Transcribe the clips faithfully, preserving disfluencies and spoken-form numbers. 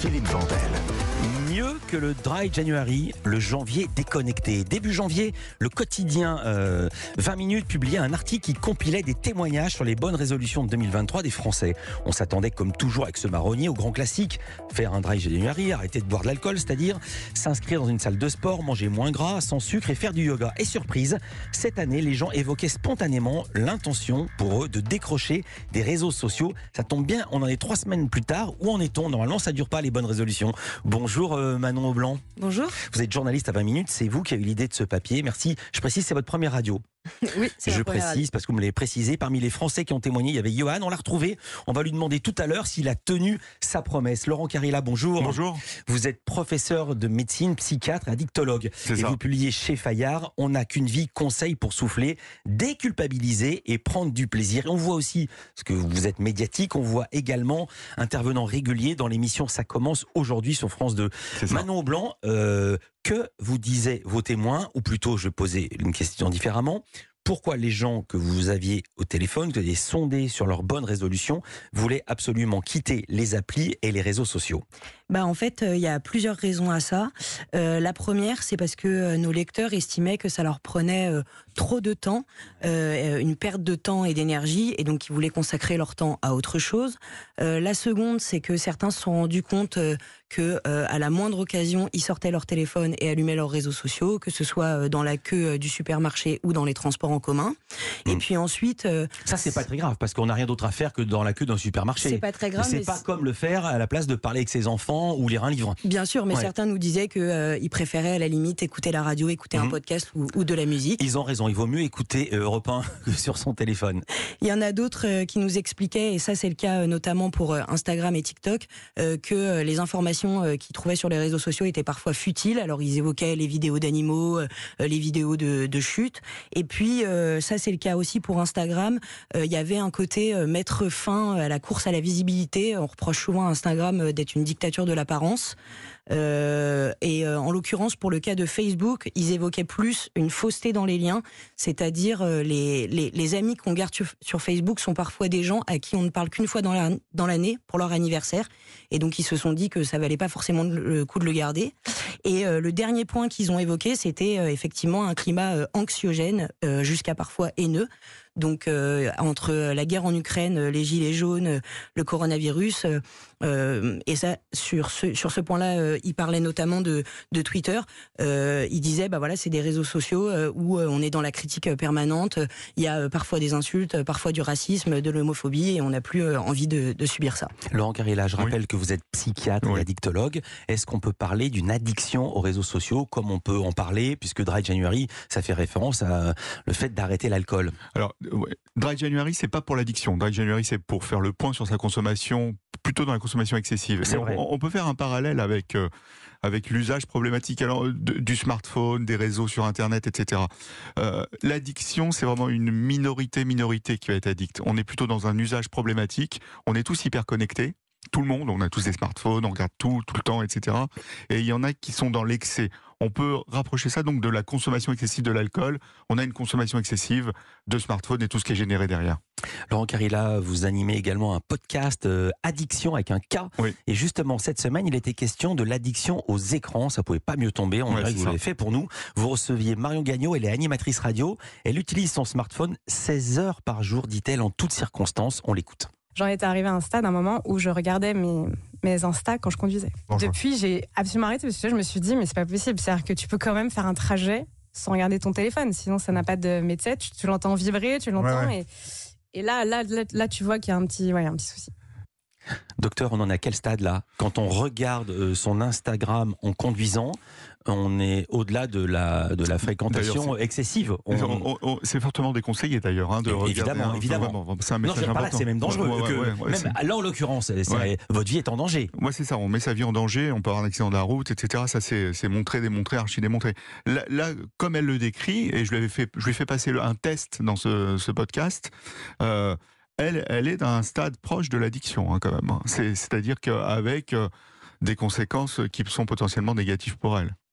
Philippe Vandel. Mieux que le Dry January, le janvier déconnecté. Début janvier, le quotidien euh, vingt minutes publiait un article qui compilait des témoignages sur les bonnes résolutions de deux mille vingt-trois des Français. On s'attendait comme toujours avec ce marronnier au grand classique, faire un Dry January, arrêter de boire de l'alcool, c'est-à-dire s'inscrire dans une salle de sport, manger moins gras, sans sucre et faire du yoga. Et surprise, cette année, les gens évoquaient spontanément l'intention pour eux de décrocher des réseaux sociaux. Ça tombe bien, on en est trois semaines plus tard. Où en est-on ? Normalement, ça ne dure pas les bonnes résolutions. Bonjour euh, Manon Aublanc. Bonjour. Vous êtes journaliste à vingt minutes, c'est vous qui avez eu l'idée de ce papier. Merci. Je précise, c'est votre première radio. Oui, c'est Je la première précise parce que vous me l'avez précisé. Parmi les Français qui ont témoigné, il y avait Johan. On l'a retrouvé. On va lui demander tout à l'heure s'il a tenu sa promesse. Laurent Carilla, bonjour. Bonjour. Vous êtes professeur de médecine, psychiatre et addictologue. C'est et ça. vous publiez chez Fayard On n'a qu'une vie, conseil pour souffler, déculpabiliser et prendre du plaisir. Et on voit aussi, parce que vous êtes médiatique, on voit également intervenant régulier dans l'émission Ça commence aujourd'hui sur France deux. C'est ça. Manon Aublanc, euh, que vous disaient vos témoins, ou plutôt je posais une question différemment, pourquoi les gens que vous aviez au téléphone, que vous aviez sondés sur leurs bonnes résolutions, voulaient absolument quitter les applis et les réseaux sociaux ? Bah, en fait, il euh, y a plusieurs raisons à ça. Euh, la première, c'est parce que euh, nos lecteurs estimaient que ça leur prenait euh, trop de temps, euh, une perte de temps et d'énergie, et donc ils voulaient consacrer leur temps à autre chose. Euh, la seconde, c'est que certains se sont rendus compte euh, que euh, à la moindre occasion, ils sortaient leur téléphone et allumaient leurs réseaux sociaux, que ce soit euh, dans la queue euh, du supermarché ou dans les transports en commun. Mmh. Et puis ensuite... Euh, ça, c'est pas très grave, parce qu'on n'a rien d'autre à faire que dans la queue d'un supermarché. C'est pas très grave. Mais c'est mais pas comme le faire à la place de parler avec ses enfants ou lire un livre. Bien sûr, mais Ouais. certains nous disaient qu'ils euh, préféraient à la limite écouter la radio, écouter Mmh. un podcast ou, ou de la musique. Ils ont raison, il vaut mieux écouter euh, Europe un que sur son téléphone. Il y en a d'autres euh, qui nous expliquaient, et ça c'est le cas euh, notamment pour euh, Instagram et TikTok, euh, que euh, les informations euh, qu'ils trouvaient sur les réseaux sociaux étaient parfois futiles. Alors ils évoquaient les vidéos d'animaux, euh, les vidéos de, de chutes. Et puis euh, ça c'est le cas aussi pour Instagram. Euh, il y avait un côté euh, mettre fin à la course à la visibilité. On reproche souvent à Instagram euh, d'être une dictature de l'apparence. Euh, et euh, en l'occurrence pour le cas de Facebook, ils évoquaient plus une fausseté dans les liens, c'est-à-dire euh, les, les, les amis qu'on garde sur, sur Facebook sont parfois des gens à qui on ne parle qu'une fois dans, la, dans l'année pour leur anniversaire, et donc ils se sont dit que ça valait pas forcément le coup de le garder. Et euh, le dernier point qu'ils ont évoqué, c'était euh, effectivement un climat euh, anxiogène, euh, jusqu'à parfois haineux. Donc euh, entre la guerre en Ukraine, les gilets jaunes, le coronavirus, euh, et ça sur ce sur ce point-là, euh, il parlait notamment de de Twitter. Euh, il disait bah voilà, c'est des réseaux sociaux euh, où euh, on est dans la critique permanente. Il y a euh, parfois des insultes, parfois du racisme, de l'homophobie, et on n'a plus euh, envie de, de subir ça. Laurent Carilla, je rappelle Oui. que vous êtes psychiatre Oui. et addictologue. Est-ce qu'on peut parler d'une addiction aux réseaux sociaux, comme on peut en parler, puisque Dry January, ça fait référence à le fait d'arrêter l'alcool ? Alors, ouais, Dry January, c'est pas pour l'addiction. Dry January, c'est pour faire le point sur sa consommation, plutôt dans la consommation excessive. C'est Et vrai. On, on peut faire un parallèle avec euh, avec l'usage problématique alors, de- du smartphone, des réseaux sur Internet, et cetera. Euh, l'addiction, c'est vraiment une minorité, minorité qui va être addicte. On est plutôt dans un usage problématique. On est tous hyper connectés. Tout le monde, on a tous des smartphones, on regarde tout, tout le temps, et cetera. Et il y en a qui sont dans l'excès. On peut rapprocher ça donc de la consommation excessive de l'alcool. On a une consommation excessive de smartphones et tout ce qui est généré derrière. Laurent Carilla, vous animez également un podcast euh, Addiction avec un K. Oui. Et justement, cette semaine, il était question de l'addiction aux écrans. Ça pouvait pas mieux tomber. On Ouais, dirait c'est que vous ça. l'avez fait pour nous. Vous receviez Marion Gagnon, elle est animatrice radio. Elle utilise son smartphone seize heures par jour, dit-elle, en toutes circonstances. On l'écoute. J'en étais arrivée à un stade, à un moment où je regardais mes, mes Insta quand je conduisais. Bonjour. Depuis, j'ai absolument arrêté parce que je me suis dit, mais c'est pas possible. C'est-à-dire que tu peux quand même faire un trajet sans regarder ton téléphone. Sinon, ça n'a pas de métier. Tu, tu l'entends vibrer, tu l'entends. Ouais, ouais. Et, et là, là, là, là, tu vois qu'il y a un petit, ouais, un petit souci. Docteur, on en est à quel stade là ? Quand on regarde euh, son Instagram en conduisant, on est au-delà de la, de la fréquentation D'ailleurs, c'est- excessive. On- On- on- on- c'est fortement déconseillé d'ailleurs hein, de Et- regarder. évidemment, hein, évidemment. vraiment, c'est un Non, message je veux dire par là, important. c'est même dangereux. Ouais, ouais, que ouais, ouais, même c'est- là, en l'occurrence, c'est- Ouais. votre vie est en danger. Ouais, c'est ça, on met sa vie en danger, on peut avoir un accident de la route, et cetera. Ça, c'est, c'est montré, démontré, archi démontré. Là, là, comme elle le décrit, et je lui avais fait, je lui ai fait passer le- un test dans ce, ce podcast, euh, elle, elle est dans un stade proche de l'addiction, hein, quand même. hein. C'est, c'est-à-dire qu'avec euh, des conséquences qui sont potentiellement négatives pour elle.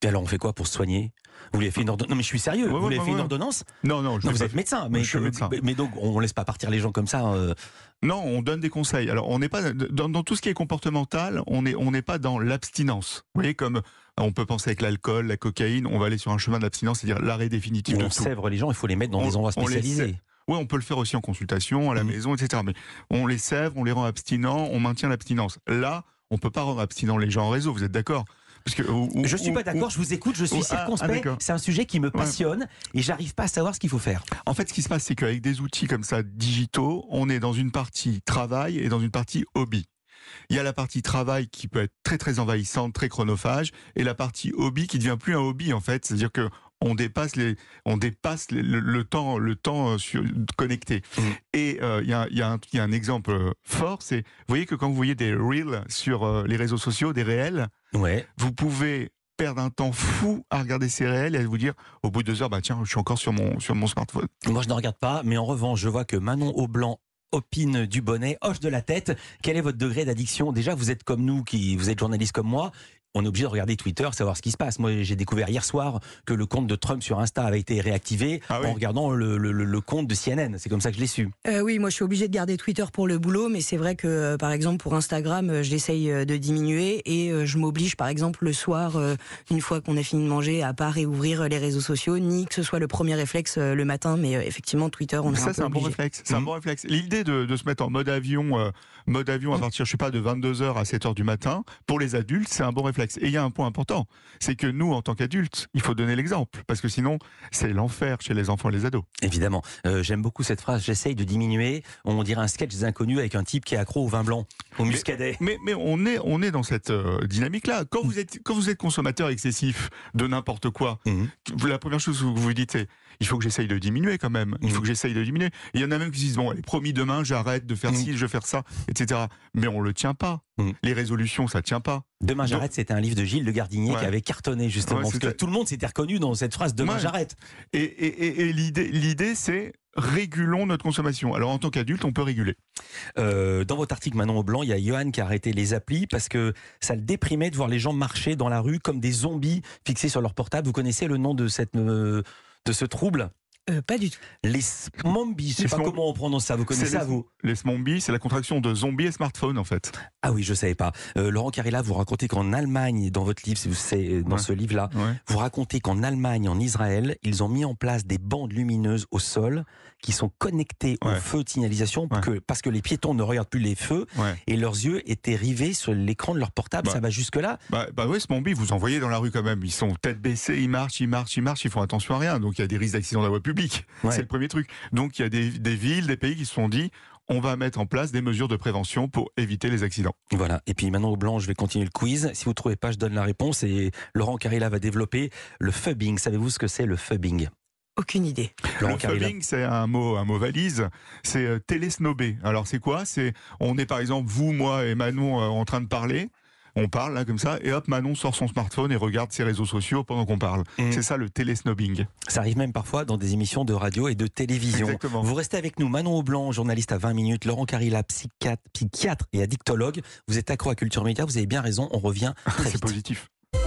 Et alors on fait quoi pour se soigner? Vous lui avez fait une ordonnance? Non mais je suis sérieux, Ouais, vous ouais, lui avez ouais, fait une ouais. ordonnance? Non, non, je Non, l'ai vous pas êtes fait. médecin, mais, Je suis que- médecin. mais donc on laisse pas partir les gens comme ça. euh, Non, on donne des conseils. Alors, on n'est pas dans, dans tout ce qui est comportemental, on n'est on n'est pas dans l'abstinence. Vous voyez, comme on peut penser avec l'alcool, la cocaïne, on va aller sur un chemin d'abstinence, c'est-à-dire l'arrêt définitif où de on tout. sèvre les gens, il faut les mettre dans On- des endroits on les spécialisés. sèvre. Oui, on peut le faire aussi en consultation, à la Mhm. maison, et cetera. Mais on les sèvre, on les rend abstinents, on maintient l'abstinence. Là, on peut pas rendre abstinents les gens en réseau. Vous êtes d'accord? Parce que ou- ou- Je suis ou- pas d'accord, ou- je vous écoute, je suis ou- ah, ah, circonspect. d'accord. C'est un sujet qui me passionne et j'arrive pas à savoir ce qu'il faut faire. En fait, ce qui se passe, c'est qu'avec des outils comme ça digitaux, on est dans une partie travail et dans une partie hobby. Il y a la partie travail qui peut être très très envahissante, très chronophage, et la partie hobby qui devient plus un hobby en fait, c'est-à-dire que on dépasse les, on dépasse les- le, le temps, le temps euh, sur, connecté. Mmh. Et euh, il y, a, il y, a un- il y a un exemple euh, fort, c'est, vous voyez que quand vous voyez des reels sur euh, les réseaux sociaux, des réels, Ouais. vous pouvez perdre un temps fou à regarder ces réels et à vous dire au bout de deux heures, bah tiens, je suis encore sur mon sur mon smartphone. Moi je ne regarde pas, mais en revanche, je vois que Manon Aublanc opine du bonnet, hoche de la tête. Quel est votre degré d'addiction? Déjà, vous êtes comme nous, qui vous êtes journaliste comme moi. On est obligé de regarder Twitter, savoir ce qui se passe. Moi, j'ai découvert hier soir que le compte de Trump sur Insta avait été réactivé Ah oui. en regardant le, le- le- le compte de C N N. C'est comme ça que je l'ai su. Euh, oui, moi je suis obligée de garder Twitter pour le boulot, mais c'est vrai que euh, par exemple pour Instagram, euh, j'essaye euh, de diminuer et euh, je m'oblige par exemple le soir, euh, une fois qu'on a fini de manger, à pas réouvrir euh, les réseaux sociaux, ni que ce soit le premier réflexe euh, le matin, mais euh, effectivement Twitter, on est Ça, un c'est peu un bon obligé. réflexe. C'est un Mhm. bon réflexe. L'idée de, de se mettre en mode avion, euh, mode avion à partir, je sais pas, de vingt-deux heures à sept heures du matin, pour les adultes, c'est un bon réflexe. Et il y a un point important, c'est que nous, en tant qu'adultes, il faut donner l'exemple, parce que sinon, c'est l'enfer chez les enfants et les ados. Évidemment. Euh, J'aime beaucoup cette phrase. J'essaye de diminuer. On dirait un sketch des inconnus avec un type qui est accro au vin blanc, au Mais- muscadet. Mais, mais on est, on est dans cette euh, dynamique-là. Quand vous êtes, quand vous êtes consommateur excessif de n'importe quoi, Mhm. vous- la première chose que vous vous dites, c'est il faut que j'essaye de diminuer quand même. Il faut Mhm. que j'essaye de diminuer. Et il y en a même qui se disent bon, allez, promis demain, j'arrête de faire Mhm. ci, je vais faire ça, et cetera. Mais on le tient pas. Mhm. Les résolutions, ça tient pas. Demain j'arrête, c'était un livre de Gilles de Gardinier Ouais. qui avait cartonné justement. Ouais, parce que c'était- tout le monde s'était reconnu dans cette phrase Demain Ouais. j'arrête. Et, et, et, et l'idée, l'idée, c'est régulons notre consommation. Alors en tant qu'adulte, on peut réguler. Euh, dans votre article Manon Aublanc, il y a Johan qui a arrêté les applis parce que ça le déprimait de voir les gens marcher dans la rue comme des zombies fixés sur leur portable. Vous connaissez le nom de, cette, euh, de ce trouble? Euh, pas du tout. Les zombies, je sais Les pas smom- comment on prononce ça. Vous connaissez C'est ça, les- vous? Les zombies, c'est la contraction de zombie et smartphone en fait. Ah oui, je savais pas. Euh, Laurent Carilla, vous racontez qu'en Allemagne, dans votre livre, si vous- c'est dans Ouais. ce livre-là, Ouais. vous racontez qu'en Allemagne, en Israël, ils ont mis en place des bandes lumineuses au sol qui sont connectées Ouais. aux feux de signalisation pour Ouais. que, parce que les piétons ne regardent plus les feux Ouais. et leurs yeux étaient rivés sur l'écran de leur portable. Bah. Ça va jusque-là? Bah, bah ouais, ce zombie, vous en voyez dans la rue quand même. Ils sont tête baissée, ils marchent, ils marchent, ils marchent, ils font attention à rien. Donc il y a des risques d'accident de la voie publique. Ouais. C'est le premier truc. Donc il y a des, des villes, des pays qui se sont dit on va mettre en place des mesures de prévention pour éviter les accidents. Voilà. Et puis Manon Aublanc, je vais continuer le quiz. Si vous ne trouvez pas, je donne la réponse et Laurent Carilla va développer le phubbing. Savez-vous ce que c'est le phubbing? Aucune idée. Laurent Le Carilla. phubbing, c'est un mot, un mot valise. C'est euh, télésnober. Alors c'est quoi? C'est on est par exemple vous, moi et Manon euh, en train de parler. On parle là comme ça et hop, Manon sort son smartphone et regarde ses réseaux sociaux pendant qu'on parle. Mmh. C'est ça le télésnobbing. Ça arrive même parfois dans des émissions de radio et de télévision. Exactement. Vous restez avec nous, Manon Aublanc, journaliste à vingt minutes, Laurent Carilla, psychiatre, psychiatre et addictologue. Vous êtes accro à Culture Média, vous avez bien raison, on revient très C'est vite. positif.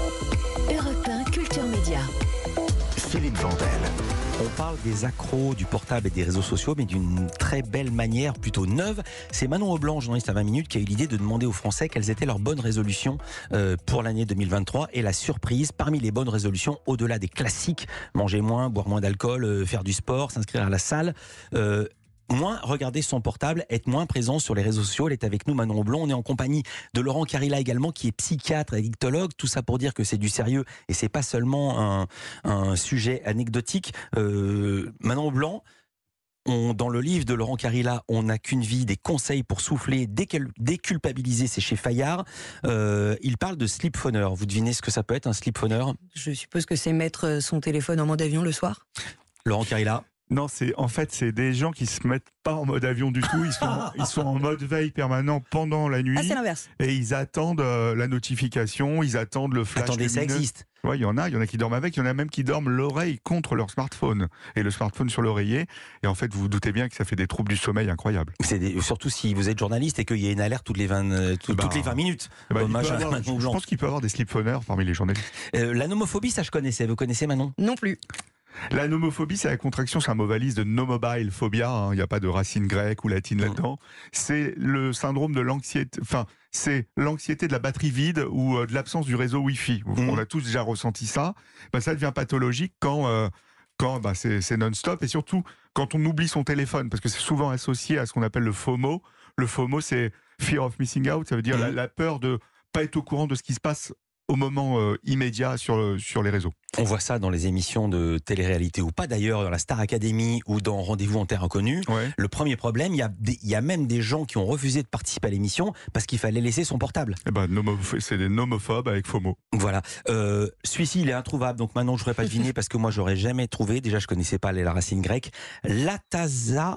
Europe un Culture Média. Philippe Vandel. On parle des accros du portable et des réseaux sociaux, mais d'une très belle manière, plutôt neuve. C'est Manon Aublanc, journaliste à vingt minutes, qui a eu l'idée de demander aux Français quelles étaient leurs bonnes résolutions euh, pour l'année deux mille vingt-trois. Et la surprise, parmi les bonnes résolutions, au-delà des classiques, manger moins, boire moins d'alcool, euh, faire du sport, s'inscrire à la salle, euh, moins regarder son portable, être moins présent sur les réseaux sociaux. Elle est avec nous, Manon Aublanc. On est en compagnie de Laurent Carilla également, qui est psychiatre et addictologue. Tout ça pour dire que c'est du sérieux et c'est pas seulement un, un sujet anecdotique. Euh, Manon Aublanc, on, dans le livre de Laurent Carilla, on n'a qu'une vie, des conseils pour souffler, décul- déculpabiliser, c'est chez Fayard. Euh, il parle de sleep phoner. Vous devinez ce que ça peut être, un sleep phoner? Je suppose que c'est mettre son téléphone en mode avion le soir. Laurent Carilla? Non, c'est en fait c'est des gens qui se mettent pas en mode avion du tout. Ils sont ils sont en mode veille permanent pendant la nuit. Ah, c'est l'inverse. Et ils attendent euh, la notification, ils attendent le flash. Attendez, ça lumineux. existe. Ouais, il y en a, il y en a qui dorment avec, il y en a même qui dorment l'oreille contre leur smartphone et le smartphone sur l'oreiller. Et en fait, vous vous doutez bien que ça fait des troubles du sommeil incroyables. C'est des- surtout si vous êtes journaliste et qu'il y a une alerte toutes les vingt, euh, tout- Bah, toutes les vingt minutes. Bah, il Hommage peut à avoir- Manon je Blanc. pense qu'il peut y avoir des slip-phoneurs parmi les journalistes. Euh, la nomophobie, ça je connaissais. Vous connaissez Manon? Non plus. La nomophobie, c'est la contraction, c'est un mot valise de no mobile phobia. hein. Il n'y a pas de racine grecque ou latine là-dedans. C'est le syndrome de l'anxiété. Enfin, c'est l'anxiété de la batterie vide ou euh, de l'absence du réseau Wi-Fi. Mhm. On a tous déjà ressenti ça. Ben, ça devient pathologique quand euh, quand ben, c'est c'est non-stop et surtout quand on oublie son téléphone, parce que c'est souvent associé à ce qu'on appelle le FOMO. Le FOMO, c'est fear of missing out. Ça veut dire Mhm. la, la peur de pas être au courant de ce qui se passe au moment euh, immédiat sur, le- sur les réseaux. On voit ça dans les émissions de télé-réalité ou pas d'ailleurs, dans la Star Academy ou dans Rendez-vous en Terre Inconnue. Ouais. Le premier problème, il y, a des- il y a même des gens qui ont refusé de participer à l'émission parce qu'il fallait laisser son portable. Eh ben, nomoph- c'est des nomophobes avec FOMO. Voilà. Euh, Celui-ci, il est introuvable. Donc maintenant, je ne pourrais pas deviner parce que moi, j'aurais jamais trouvé. Déjà, je connaissais pas les- la racine grecque. L'ataza,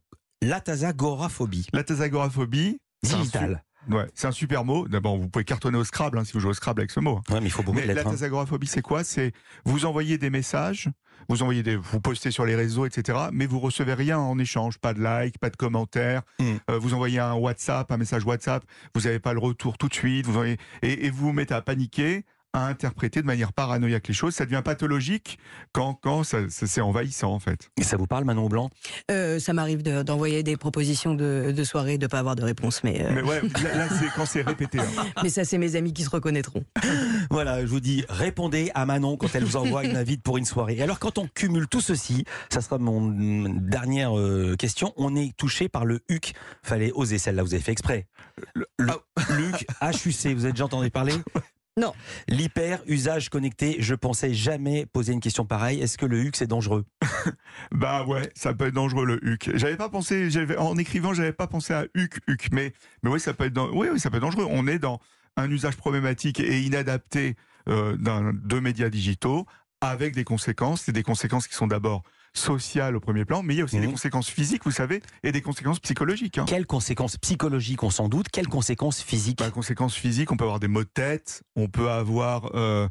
l'atazagoraphobie. La thésagoraphobie, c'est un, Digitale. su- ouais, c'est un super mot. D'abord, vous pouvez cartonner au Scrabble hein, si vous jouez au Scrabble avec ce mot. Ouais, mais il faut beaucoup Mais de la lettres. hein. thésagoraphobie, c'est quoi? C'est vous envoyez des messages, vous envoyez des, vous postez sur les réseaux, et cetera. Mais vous recevez rien en échange, pas de like, pas de commentaires. Mm. Euh, vous envoyez un WhatsApp, un message WhatsApp, vous n'avez pas le retour tout de suite. Vous envoyez, et, et vous vous mettez à paniquer, à interpréter de manière paranoïaque les choses. Ça devient pathologique quand quand ça, ça- c'est envahissant en fait. Et ça vous parle, Manon Blanc? Euh, ça m'arrive de- d'envoyer des propositions de, de soirée, de ne pas avoir de réponse, mais, euh, Mais ouais, là, là, c'est quand c'est répété. hein. mais ça, c'est mes amis qui se reconnaîtront. Voilà, je vous dis, répondez à Manon quand elle vous envoie une invite pour une soirée. Et alors, quand on cumule tout ceci, ça sera mon dernière euh, question. On est touché par le H U C. Fallait oser celle-là, vous avez fait exprès. Le, le H U C, H U C, vous avez déjà entendu parler? Non. L'hyper usage connecté. Je pensais jamais poser une question pareille. Est-ce que le H U C c'est dangereux? Bah ouais, ça peut être dangereux le H U C. J'avais pas pensé, j'avais en écrivant, j'avais pas pensé à H U C, H U C, mais mais oui, ça peut être, dan- oui, oui, ça peut être dangereux. On est dans un usage problématique et inadapté euh, d'un de médias digitaux avec des conséquences, et des conséquences qui sont d'abord sociales au premier plan, mais il y a aussi Mmh. des conséquences physiques, vous savez, et des conséquences psychologiques. Hein. Quelles conséquences psychologiques, on s'en doute? Quelles conséquences physiques? Bah, conséquences physiques, on peut avoir des maux de tête, on peut avoir euh,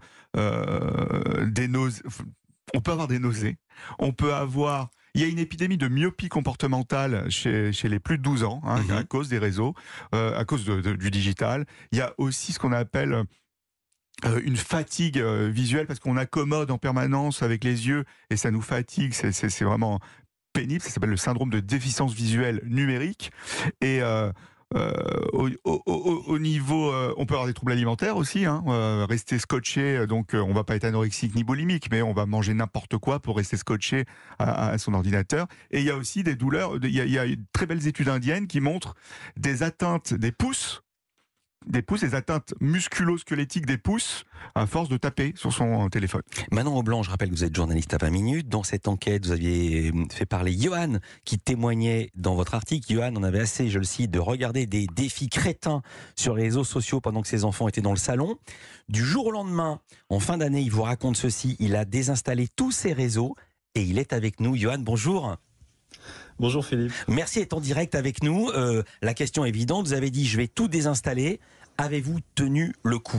euh, des nausées, on peut avoir des nausées, on peut avoir. Il y a une épidémie de myopie comportementale chez, chez les plus de douze ans, hein, Mhm. à cause des réseaux, euh, à cause de- de- du digital. Il y a aussi ce qu'on appelle euh, une fatigue euh, visuelle, parce qu'on accommode en permanence avec les yeux, et ça nous fatigue, c'est- c'est c'est vraiment pénible. Ça s'appelle le syndrome de déficience visuelle numérique. Et euh, euh, au, au- au- au niveau, euh, on peut avoir des troubles alimentaires aussi, hein, euh, rester scotché. euh, Donc, euh, on va pas être anorexique ni boulimique, mais on va manger n'importe quoi pour rester scotché à, à son ordinateur. Et il y a aussi des douleurs. Il y a, il y a de très belles études indiennes qui montrent des atteintes des pouces. Des pouces, des atteintes musculo-squelettiques des pouces à force de taper sur son téléphone. Manon Blanc, je rappelle que vous êtes journaliste à vingt minutes. Dans cette enquête, vous aviez fait parler Johan, qui témoignait dans votre article. Johan en avait assez, je le cite, de regarder des défis crétins sur les réseaux sociaux pendant que ses enfants étaient dans le salon. Du jour au lendemain, en fin d'année, il vous raconte ceci. Il a désinstallé tous ses réseaux et il est avec nous. Johan, bonjour. Bonjour Philippe. Merci d'être en direct avec nous. Euh, la question est évidente. Vous avez dit, je vais tout désinstaller. Avez-vous tenu le coup?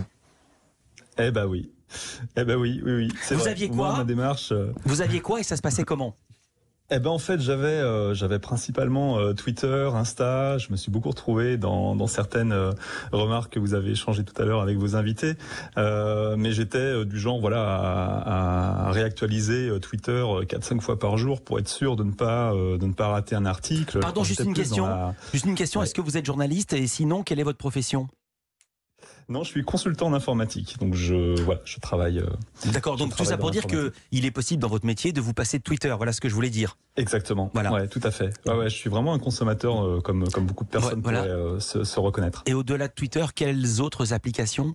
Eh ben oui. Eh ben oui, oui, oui. C'est Vous vrai. aviez Moi, quoi ma démarche. euh, Vous aviez quoi et ça se passait comment? Eh ben en fait, j'avais, euh, j'avais principalement euh, Twitter, Insta. Je me suis beaucoup retrouvé dans, dans certaines euh, remarques que vous avez échangées tout à l'heure avec vos invités. Euh, mais j'étais euh, du genre, voilà, à, à réactualiser euh, Twitter quatre cinq fois par jour pour être sûr de ne pas, euh, de ne pas rater un article. Pardon, Quand juste j'étais une plus question. dans la- Juste une question, Ouais. est-ce que vous êtes journaliste et sinon, quelle est votre profession? Non, je suis consultant en informatique, donc je, voilà, je travaille. euh, D'accord, Je donc tout travaille ça dans pour dire que l'informatique. il est possible dans votre métier de vous passer de Twitter, voilà ce que je voulais dire. Exactement. Voilà. Ouais, tout à fait. Ouais, ouais, je suis vraiment un consommateur euh, comme comme beaucoup de personnes Ouais, voilà. pourraient euh, se, se reconnaître. Et au-delà de Twitter, quelles autres applications?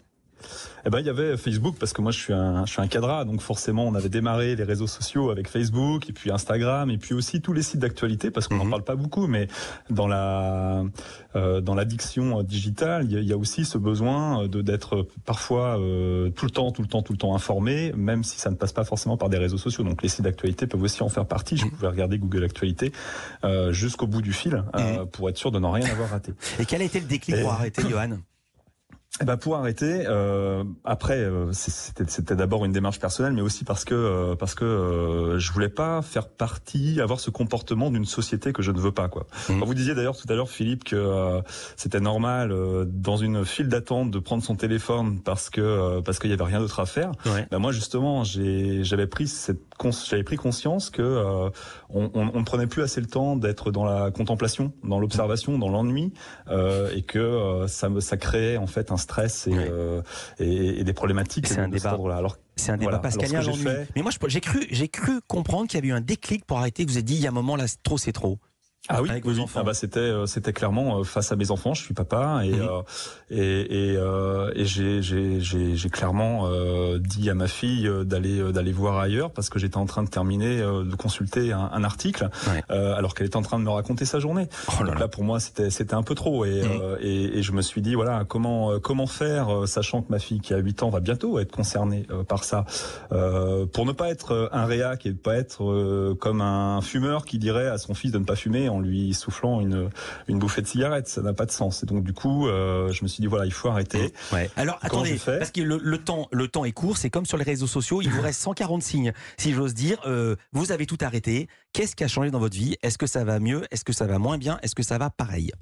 Eh ben, il y avait Facebook, parce que moi je suis un, je suis un cadra, donc forcément on avait démarré les réseaux sociaux avec Facebook, et puis Instagram, et puis aussi tous les sites d'actualité, parce qu'on n'en Mhm. parle pas beaucoup, mais dans la euh, dans l'addiction digitale, il y, a, il y a aussi ce besoin de d'être parfois euh, tout le temps, tout le temps, tout le temps informé, même si ça ne passe pas forcément par des réseaux sociaux. Donc les sites d'actualité peuvent aussi en faire partie. Je Mhm. pouvais regarder Google Actualité euh, jusqu'au bout du fil euh, pour être sûr de n'en rien avoir raté. Et quel a été le déclic Et- pour arrêter, Johan? Eh ben pour arrêter, euh, après euh, c'était, c'était d'abord une démarche personnelle, mais aussi parce que euh, parce que euh, je voulais pas faire partie, avoir ce comportement d'une société que je ne veux pas, quoi. Mmh. Alors, vous disiez d'ailleurs tout à l'heure, Philippe, que euh, c'était normal euh, dans une file d'attente de prendre son téléphone parce que euh, parce qu'il y avait rien d'autre à faire. Ouais. Ben moi justement, j'ai j'avais pris cette cons- j'avais pris conscience que euh, on, on, on ne prenait plus assez le temps d'être dans la contemplation, dans l'observation, dans l'ennui, euh, et que euh, ça me ça créait en fait un stress et, Ouais. euh, et, et des problématiques C'est de, un de cet débat. ordre-là. Alors C'est un débat Voilà. pascalien, Alors, ce que j'ai l'ennui. fait- Mais moi, je- j'ai cru, j'ai cru comprendre qu'il y avait eu un déclic pour arrêter, que vous avez dit, il y a un moment là, c'est trop, c'est trop. Ah oui, Avec oui, vos oui. enfants. Ah bah c'était euh, c'était clairement euh, face à mes enfants. Je suis papa et Mhm. euh, et et, euh, et j'ai j'ai j'ai j'ai clairement euh, dit à ma fille euh, d'aller euh, d'aller voir ailleurs parce que j'étais en train de terminer euh, de consulter un, un article Ouais. euh, alors qu'elle était en train de me raconter sa journée. Oh là Donc là. là pour moi c'était c'était un peu trop et Mhm. euh, et, et je me suis dit voilà comment euh, comment faire euh, sachant que ma fille qui a huit ans va bientôt être concernée euh, par ça euh, pour ne pas être euh, un réac et ne pas être euh, comme un fumeur qui dirait à son fils de ne pas fumer en lui soufflant une une bouffée de cigarette, ça n'a pas de sens. Et donc du coup, euh, je me suis dit voilà, il faut arrêter. Ouais. Alors Comment attendez, j'ai fait parce que le, le temps, le temps est court. C'est comme sur les réseaux sociaux, il vous reste cent quarante signes, si j'ose dire. Euh, vous avez tout arrêté. Qu'est-ce qui a changé dans votre vie? Est-ce que ça va mieux? Est-ce que ça va moins bien? Est-ce que ça va pareil?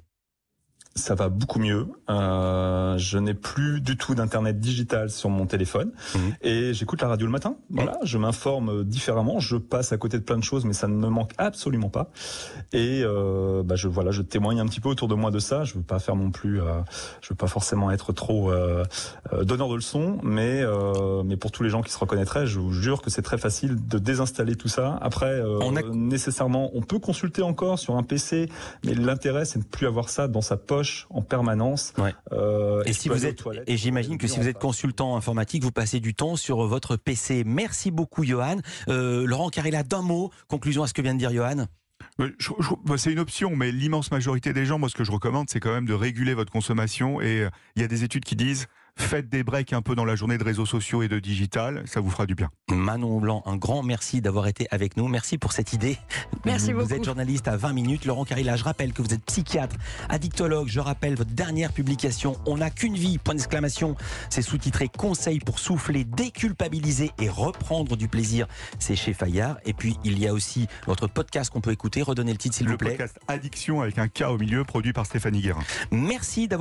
Ça va beaucoup mieux. Euh, je n'ai plus du tout d'internet digital sur mon téléphone Mhm. et j'écoute la radio le matin. Voilà, je m'informe différemment. Je passe à côté de plein de choses, mais ça ne me manque absolument pas. Et euh, bah je voilà, je témoigne un petit peu autour de moi de ça. Je veux pas faire non plus, euh, je veux pas forcément être trop euh, euh, donneur de leçons, mais euh, mais pour tous les gens qui se reconnaîtraient, je vous jure que c'est très facile de désinstaller tout ça. Après, euh, On a- nécessairement, on peut consulter encore sur un P C, mais l'intérêt c'est de ne plus avoir ça dans sa poche en permanence. Ouais. Euh, Et je si peux vous aller aux êtes, toilettes, et j'imagine que si vous êtes consultant informatique, vous passez du temps sur votre P C. Merci beaucoup, Johan. Euh, Laurent Carilla, d'un mot, conclusion à ce que vient de dire Johan. Euh, je- je- bah, c'est une option, mais l'immense majorité des gens, moi ce que je recommande, c'est quand même de réguler votre consommation. Et euh, il y a des études qui disent, faites des breaks un peu dans la journée de réseaux sociaux et de digital, ça vous fera du bien. Manon Blanc, un grand merci d'avoir été avec nous. Merci pour cette idée. Merci vous beaucoup. êtes journaliste à vingt minutes. Laurent Carilla, je rappelle que vous êtes psychiatre, addictologue. Je rappelle votre dernière publication, On n'a qu'une vie, point d'exclamation. C'est sous-titré Conseils pour souffler, déculpabiliser et reprendre du plaisir. C'est chez Fayard. Et puis, il y a aussi votre podcast qu'on peut écouter. Redonnez le titre, s'il Le vous plaît. podcast Addiction avec un K au milieu, produit par Stéphanie Guérin. Merci d'avoir